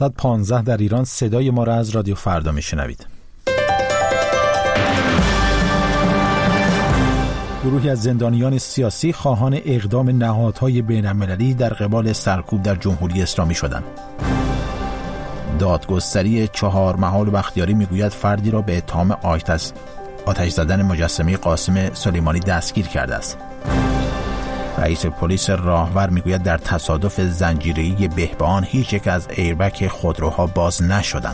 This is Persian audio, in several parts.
ساعت 15 در ایران صدای ما را از رادیو فردا میشنوید. گروهی از زندانیان سیاسی خواهان اقدام نهادهای بین‌المللی در قبال سرکوب در جمهوری اسلامی شدند. دادگستری 4 محال بختیاری میگوید فردی را به اتهام آتش زدن مجسمه قاسم سلیمانی دستگیر کرده است. رئیس پلیس راهور میگوید در تصادف زنجیره‌ای بهبهان هیچ یک از ایربگ خودروها باز نشدند.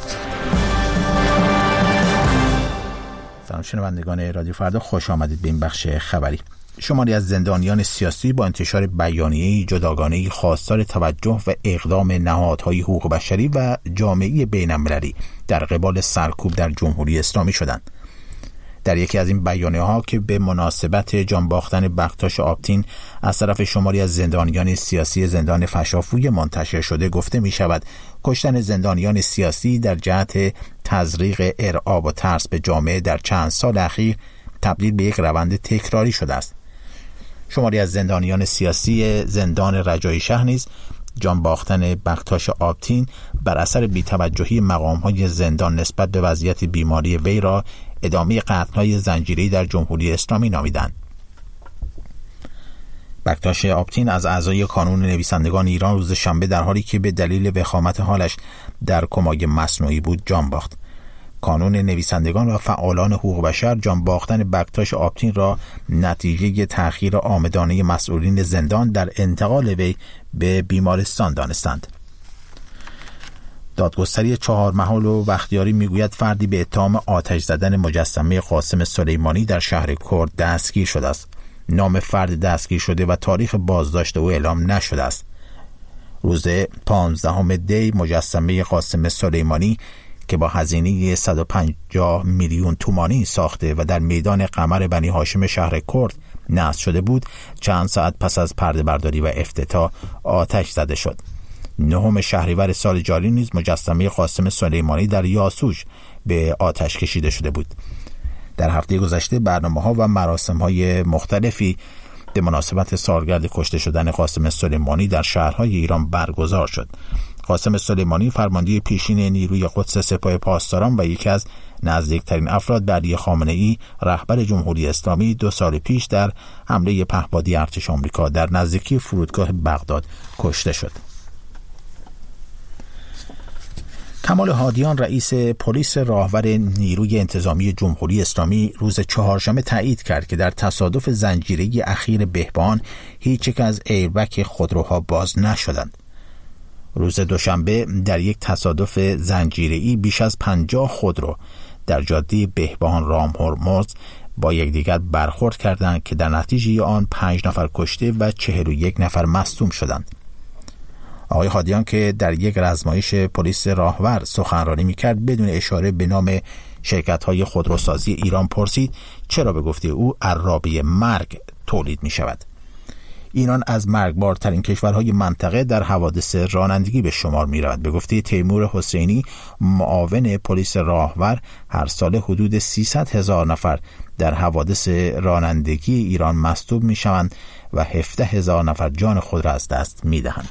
سلام شنوندگان رادیو فردا، خوش آمدید به این بخش خبری. شماری از زندانیان سیاسی با انتشار بیانیه‌ای جداگانه‌ای خواستار توجه و اقدام نهادهای حقوق بشری و جامعه بین‌المللی در قبال سرکوب در جمهوری اسلامی شدند. در یکی از این بیانیه‌ها که به مناسبت جان باختن بختاش آبتین از طرف شماری از زندانیان سیاسی زندان فشافوی منتشر شده گفته می شود کشتن زندانیان سیاسی در جهت تزریق ارعاب و ترس به جامعه در چند سال اخیر تبدیل به یک روند تکراری شده است. شماری از زندانیان سیاسی زندان رجایی شهر نیز جان باختن بختاش آبتین بر اثر بی‌توجهی مقام‌های زندان نسبت به وضعیت بیماری وی را ادامه قتل‌های زنجیره‌ای در جمهوری اسلامی نامیدند. بختاش آبتین از اعضای کانون نویسندگان ایران روز شنبه در حالی که به دلیل وخامت حالش در کمای مصنوعی بود جان باخت. کانون نویسندگان و فعالان حقوق بشر جان باختن بختاش آبتین را نتیجه تأخیر عامدانه مسئولین زندان در انتقال وی به بیمارستان دانستند. دادگستری 4 محال و بختیاری میگوید فردی به اتهام آتش زدن مجسمه قاسم سلیمانی در شهر کرد دستگیر شده است. نام فرد دستگیر شده و تاریخ بازداشت او اعلام نشده است. روز 15 دی مجسمه قاسم سلیمانی که با هزینه 150 میلیون تومانی ساخته و در میدان قمر بنی هاشم شهر کرد نصب شده بود، چند ساعت پس از پرده برداری و افتتاح آتش زده شد. 9 شهریور سال جاری نیز مجسمه قاسم سلیمانی در یاسوج به آتش کشیده شده بود. در هفته گذشته برنامه‌ها و مراسم‌های مختلفی به مناسبت سالگرد کشته شدن قاسم سلیمانی در شهرهای ایران برگزار شد. قاسم سلیمانی فرمانده پیشین نیروی قدس سپاه پاسداران و یکی از نزدیکترین افراد به علی خامنه‌ای رهبر جمهوری اسلامی 2 سال پیش در حمله پهپادی ارتش آمریکا در نزدیکی فرودگاه بغداد کشته شد. کمال هادیان رئیس پلیس راهور نیروی انتظامی جمهوری اسلامی روز چهارشنبه تایید کرد که در تصادف زنجیره‌ای اخیر بهبهان هیچ یک از ایربگ خودروها باز نشدند. روز دوشنبه در یک تصادف زنجیره‌ای بیش از 50 خودرو در جاده بهبهان رامهرمز با یکدیگر برخورد کردند که در نتیجه آن 5 نفر کشته و 41 نفر مصدوم شدند. آقای هادیان که در یک رزمایش پلیس راهور سخنرانی می‌کرد بدون اشاره به نام شرکت‌های خودروسازی ایران پرسید چرا به گفته او عرابه مرگ تولید می‌شود. ایران از مرگبارترین کشورهای منطقه در حوادث رانندگی به شمار می‌رود. به گفته تیمور حسینی معاون پلیس راهور هر سال حدود 300,000 نفر در حوادث رانندگی ایران مصدوم می‌شوند و 17,000 نفر جان خود را از دست می‌دهند.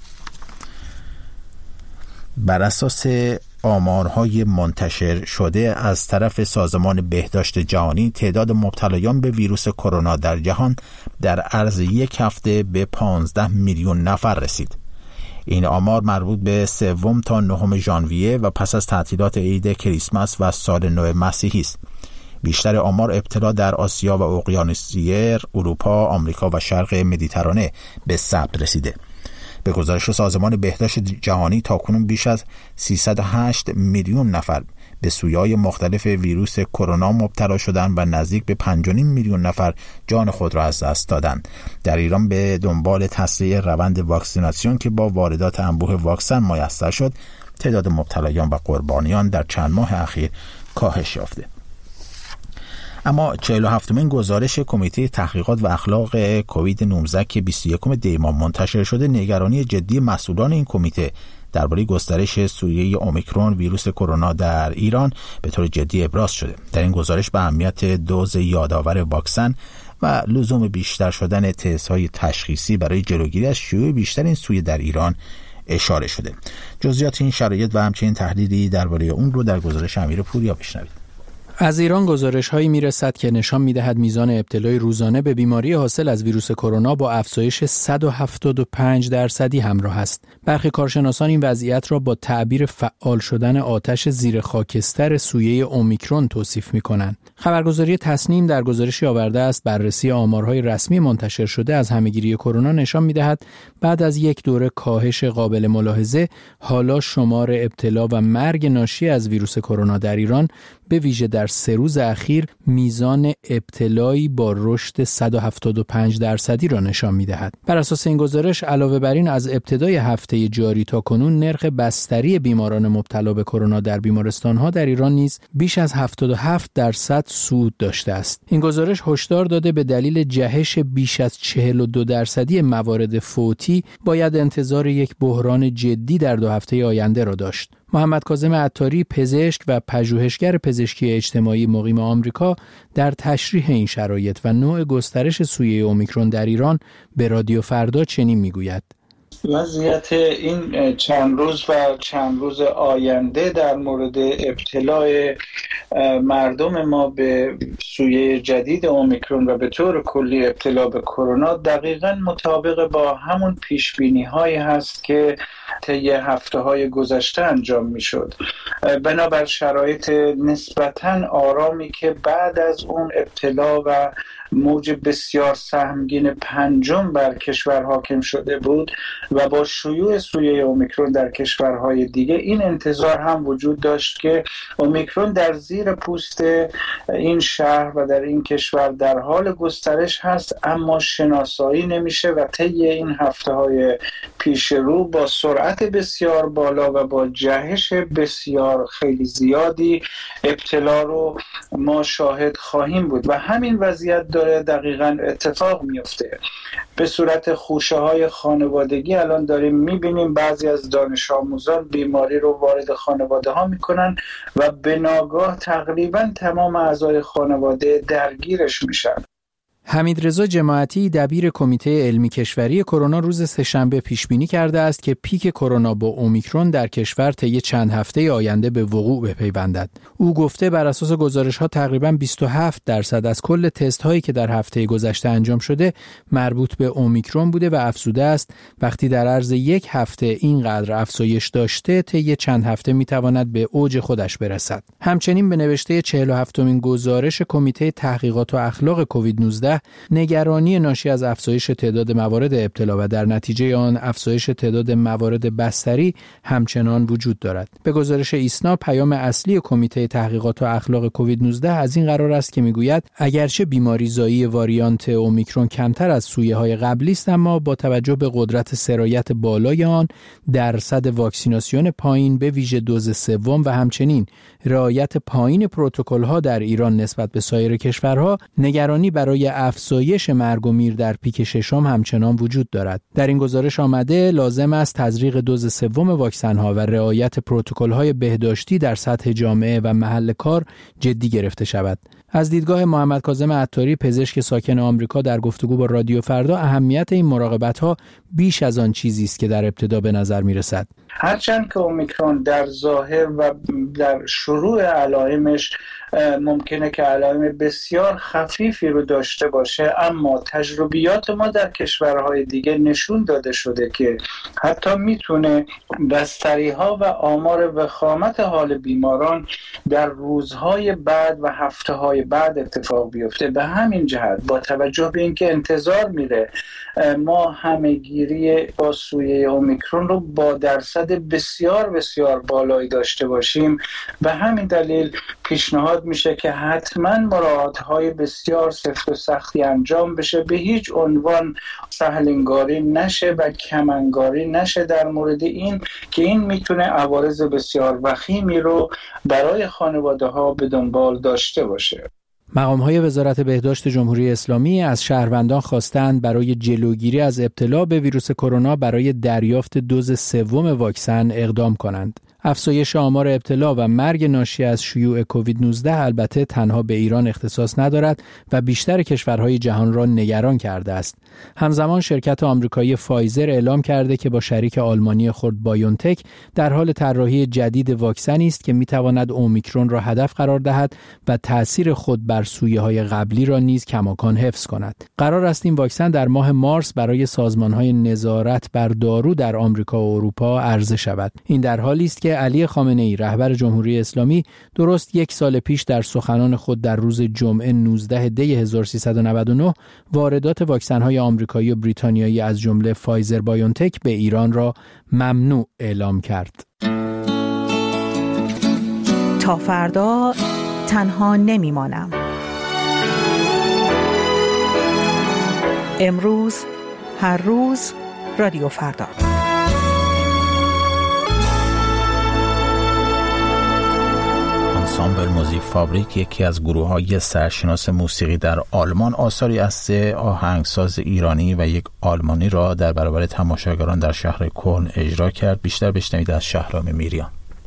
بر اساس آمارهای منتشر شده از طرف سازمان بهداشت جهانی تعداد مبتلایان به ویروس کرونا در جهان در عرض یک هفته به 15 میلیون نفر رسید. این آمار مربوط به 3 تا 9 ژانویه و پس از تعطیلات عید کریسمس و سال نو مسیحی است. بیشتر آمار ابتلا در آسیا و اقیانوسیه، اروپا، آمریکا و شرق مدیترانه به ثبت رسیده. به گزارش سازمان بهداشت جهانی تاکنون بیش از 308 میلیون نفر به سویه‌های مختلف ویروس کرونا مبتلا شدند و نزدیک به 5.5 میلیون نفر جان خود را از دست دادند. در ایران به دنبال تسریع روند واکسیناسیون که با واردات انبوه واکسن میسر شد، تعداد مبتلایان و قربانیان در چند ماه اخیر کاهش یافته. اما 47مین گزارش کمیته تحقیقات و اخلاق کووید 19 که 21 دی ماه منتشر شده نگرانی جدی مسئولان این کمیته درباره گسترش سویه اومیکرون ویروس کرونا در ایران به طور جدی ابراز شده. در این گزارش به اهمیت دوز یادآور واکسن و لزوم بیشتر شدن تست‌های تشخیصی برای جلوگیری از شیوع بیشتر این سویه در ایران اشاره شده. جزئیات این شرایط و همچنین تحلیلی درباره اون رو در گزارش امیر پوریا بشنوید. از ایران گزارش‌هایی می‌رسد که نشان می‌دهد میزان ابتلای روزانه به بیماری حاصل از ویروس کرونا با افزایش 175% همراه است. برخی کارشناسان این وضعیت را با تعبیر فعال شدن آتش زیر خاکستر سویه اومیکرون توصیف می‌کنند. خبرگزاری تصنیم در گزارشی آورده است بررسی آمارهای رسمی منتشر شده از همه‌گیری کرونا نشان می‌دهد بعد از یک دوره کاهش قابل ملاحظه، حالا شمار ابتلا و مرگ ناشی از ویروس کرونا در ایران به ویژه در 3 روز اخیر میزان ابتلایی با رشد 175% را نشان می‌دهد. بر اساس این گزارش علاوه بر این از ابتدای هفته جاری تا کنون نرخ بستری بیماران مبتلا به کرونا در بیمارستان‌ها در ایران نیز بیش از 77% صعود داشته است. این گزارش هشدار داده به دلیل جهش بیش از 42% موارد فوتی باید انتظار یک بحران جدی در 2 هفته آینده را داشت. محمد کاظم عطاری، پزشک و پژوهشگر پزشکی اجتماعی مقیم آمریکا، در تشریح این شرایط و نوع گسترش سویه اومیکرون در ایران به رادیو فردا چنین میگوید: وضعیت این چند روز آینده در مورد ابتلای مردم ما به سویه جدید اومیکرون و به طور کلی ابتلا به کرونا دقیقاً مطابق با همون پیشبینی هایی هست که طی هفته‌های گذشته انجام می‌شد. بنابر شرایط نسبتاً آرامی که بعد از اون ابتلا و موج بسیار سهمگین پنجم بر کشور حاکم شده بود و با شیوع سویه اومیکرون در کشورهای دیگه، این انتظار هم وجود داشت که اومیکرون در زیر پوست این شهر و در این کشور در حال گسترش هست، اما شناسایی نمیشه و طی این هفته‌های پیش رو با سرعت بسیار بالا و با جهش بسیار خیلی زیادی ابتلا رو ما شاهد خواهیم بود و همین وضعیت داره دقیقاً اتفاق میفته. به صورت خوشه‌های خانوادگی الان داریم میبینیم بعضی از دانش آموزان بیماری رو وارد خانواده ها میکنن و به ناگاه تقریباً تمام اعضای خانواده درگیرش میشن. حمیدرضا جماعتی، دبیر کمیته علمی کشوری کرونا، روز سه‌شنبه پیشبینی کرده است که پیک کرونا با اومیکرون در کشور طی چند هفته آینده به وقوع بپیوندد. او گفته بر اساس گزارش‌ها تقریباً 27% از کل تست‌هایی که در هفته گذشته انجام شده مربوط به اومیکرون بوده و افزوده است وقتی در عرض یک هفته اینقدر افزایش داشته، طی چند هفته می‌تواند به اوج خودش برسد. همچنین به نوشته 47مین گزارش کمیته تحقیقات و اخلاق کووید 19 نگرانی ناشی از افزایش تعداد موارد ابتلا و در نتیجه آن افزایش تعداد موارد بستری همچنان وجود دارد. به گزارش ایسنا، پیام اصلی کمیته تحقیقات و اخلاق کووید 19 از این قرار است که میگوید اگرچه بیماری زایی واریانت اومیکرون کمتر از سویه‌های قبلی است، اما با توجه به قدرت سرایت بالای آن، درصد واکسیناسیون پایین به ویژه دوز سوم و همچنین رعایت پایین پروتکل‌ها در ایران نسبت به سایر کشورها، نگرانی برای افزایش مرگ و میر در پیک ششم همچنان وجود دارد. در این گزارش آمده لازم است تزریق دوز سوم واکسن‌ها و رعایت پروتکل‌های بهداشتی در سطح جامعه و محل کار جدی گرفته شود. از دیدگاه محمد کاظم عطاری، پزشک ساکن آمریکا، در گفتگو با رادیو فردا اهمیت این مراقبت‌ها بیش از آن چیزی است که در ابتدا به نظر می‌رسد. هرچند که اومیکرون در ظاهر و در شروع علائمش ممکنه که علائم بسیار خفیفی رو داشته باشه، اما تجربیات ما در کشورهای دیگه نشون داده شده که حتی میتونه بستری‌ها و آمار وخامت حال بیماران در روزهای بعد و هفته‌های بعد اتفاق بیفته. به همین جهت با توجه به اینکه انتظار میره ما همه‌گیری با سویه اومیکرون رو با درصد بسیار بسیار بالایی داشته باشیم، به همین دلیل پیشنهاد میشه که حتما مراعات‌های بسیار سفت و سختی انجام بشه، به هیچ عنوان سهل‌انگاری نشه و کم‌انگاری نشه در مورد این که این میتونه عوارض بسیار وخیمی رو برای خانواده‌ها به دنبال داشته باشه. مقام‌های وزارت بهداشت جمهوری اسلامی از شهروندان خواستند برای جلوگیری از ابتلا به ویروس کرونا برای دریافت دوز سوم واکسن اقدام کنند. افزایش آمار ابتلا و مرگ ناشی از شیوع کووید 19 البته تنها به ایران اختصاص ندارد و بیشتر کشورهای جهان را نگران کرده است. همزمان شرکت آمریکایی فایزر اعلام کرده که با شریک آلمانی خود بایونتک در حال طراحی جدید واکسنی است که میتواند اومیکرون را هدف قرار دهد و تأثیر خود بر سویه‌های قبلی را نیز کماکان حفظ کند. قرار است این واکسن در ماه مارس برای سازمان‌های نظارت بر دارو در آمریکا و اروپا عرضه شود. این در حالی است که علی خامنه‌ای رهبر جمهوری اسلامی درست 1 سال پیش در سخنان خود در روز جمعه 19 دی 1399 واردات واکسن‌های آمریکایی و بریتانیایی از جمله فایزر بایونتک به ایران را ممنوع اعلام کرد. تا فردا تنها نمیمانم. امروز هر روز رادیو فردا. آنسامبل موزیک فابریک یکی از گروه‌های سرشناس موسیقی در آلمان آثاری از 3 آهنگساز ایرانی و 1 آلمانی را در برابر تماشاگران در شهر کلن اجرا کرد. بیشتر بشنوید از شهرام میریان.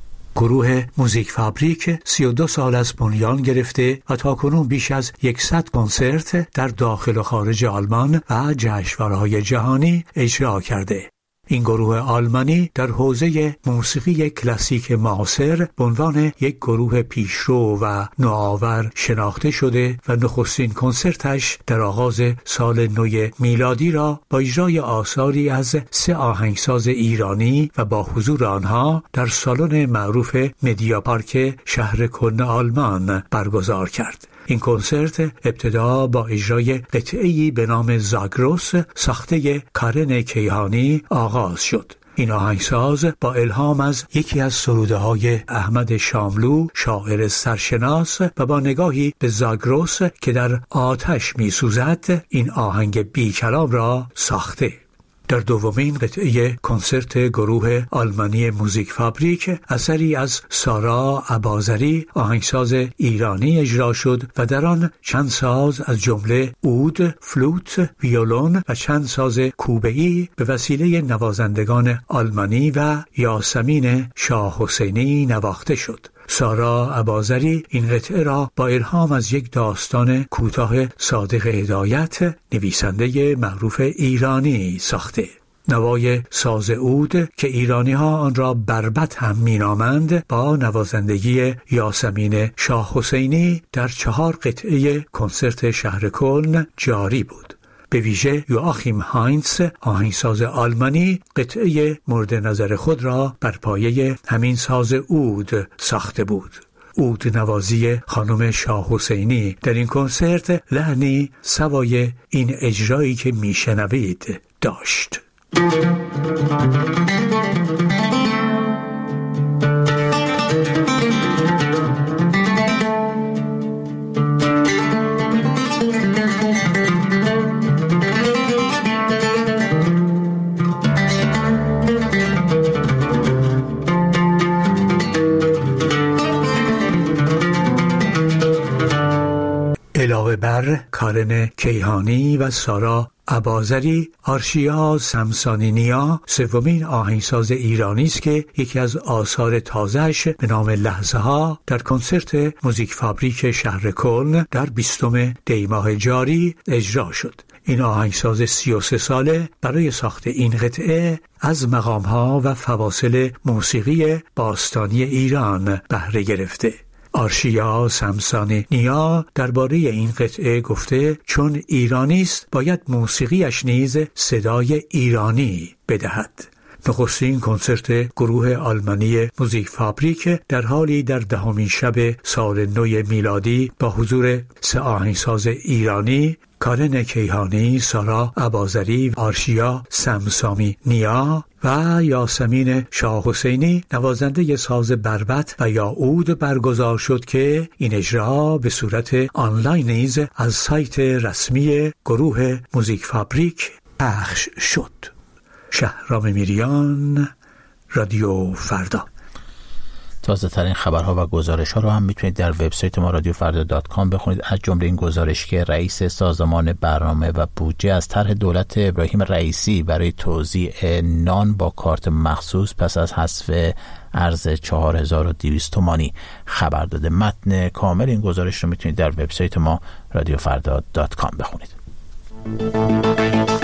گروه موزیک فابریک 32 سال از بنیان گرفته و تاکنون بیش از 100 کنسرت در داخل و خارج آلمان و جشنواره‌های جهانی اجرا کرده. این گروه آلمانی در حوزه موسیقی کلاسیک معاصر به عنوان یک گروه پیشرو و نوآور شناخته شده و نخستین کنسرتش در آغاز سال نو میلادی را با اجرای آثاری از 3 آهنگساز ایرانی و با حضور آنها در سالن معروف مدیا پارک شهر کلن آلمان برگزار کرد. این کنسرت ابتدا با اجرای قطعه‌ای به نام زاگرس ساخته کارن کیهانی آغاز شد. این آهنگساز با الهام از یکی از سروده‌های احمد شاملو شاعر سرشناس و با نگاهی به زاگرس که در آتش می‌سوزد این آهنگ بی کلام را ساخته. در دومین قطعه کنسرت گروه آلمانی موزیک فابریک اثری از سارا اباظری آهنگساز ایرانی اجرا شد و در آن چند ساز از جمله عود، فلوت، ویولون و چند ساز کوبه‌ای به وسیله نوازندگان آلمانی و یاسمین شاه حسینی نواخته شد. سارا اباظری این قطعه را با الهام از یک داستان کوتاه صادق هدایت نویسنده معروف ایرانی ساخته. نوای ساز عود که ایرانی‌ها آن را بربط هم می‌نامند با نوازندگی یاسمین شاه حسینی در 4 قطعه کنسرت شهر کلن جاری بود. به ویژه یواخیم هاینز آهنگساز آلمانی قطعه مورد نظر خود را بر پایه همین ساز عود ساخته بود. عود نوازی خانم شاه حسینی در این کنسرت لحنی سوای این اجرایی که میشنوید داشت. علاوه بر کارن کیهانی و سارا اباظری، آرشیا سمسانی-نیا سومین آهنگساز ایرانی است که یکی از آثار تازه‌اش به نام لحظه ها در کنسرت موزیک فابریک شهر کلن در 20 دی ماه جاری اجرا شد. این آهنگساز 33 ساله برای ساخت این قطعه از مقام‌ها و فواصل موسیقی باستانی ایران بهره گرفته. آرشیا سمسانی-نیا درباره این قطعه گفته چون ایرانی است باید موسیقیش نیز صدای ایرانی بدهد. نخستین کنسرت گروه آلمانی موزیک فابریک در حالی در 10مین شب سال نو میلادی با حضور 3 آهنگساز ایرانی کارن کیهانی، سارا اباظری، آرشیا سمسانی-نیا و یاسمین شاه حسینی نوازنده ساز بربط و یا عود برگزار شد که این اجرا به صورت آنلاین نیز از سایت رسمی گروه موزیک فابریک پخش شد. شهرام میریان، رادیو فردا. تازه ترین خبرها و گزارش ها رو هم میتونید در وبسایت ما رادیوفردا.com بخونید، از جمله این گزارش که رئیس سازمان برنامه و بودجه از طرح دولت ابراهیم رئیسی برای توزیع نان با کارت مخصوص پس از حذف ارز 4200 تومانی خبر داده. متن کامل این گزارش رو میتونید در وبسایت ما رادیوفردا.com بخونید.